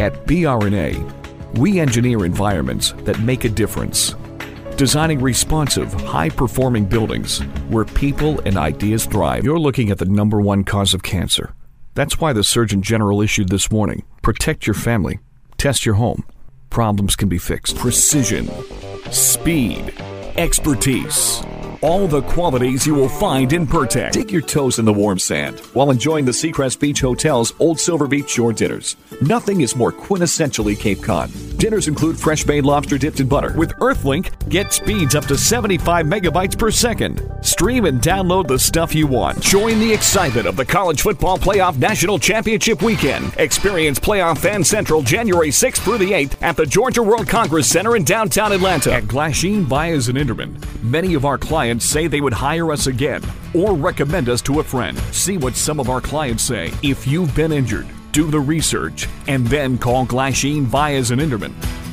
At BRNA, we engineer environments that make a difference, designing responsive, high-performing buildings where people and ideas thrive. You're looking at the #1 cause of cancer. That's why the Surgeon General issued this warning. Protect your family. Test your home. Problems can be fixed. Precision, speed, expertise. All the qualities you will find in Pertec. Dip your toes in the warm sand while enjoying the Seacrest Beach Hotel's Old Silver Beach Shore dinners. Nothing is more quintessentially Cape Cod. Dinners include fresh-made lobster dipped in butter. With Earthlink, get speeds up to 75 megabytes per second. Stream and download the stuff you want. Join the excitement of the College Football Playoff National Championship Weekend. Experience Playoff Fan Central January 6th through the 8th at the Georgia World Congress Center in downtown Atlanta. At Glasheen, Baez, and Inderman, many of our clients say they would hire us again or recommend us to a friend. See what some of our clients say. If you've been injured, do the research and then call Glasheen, Baez, and Inderman.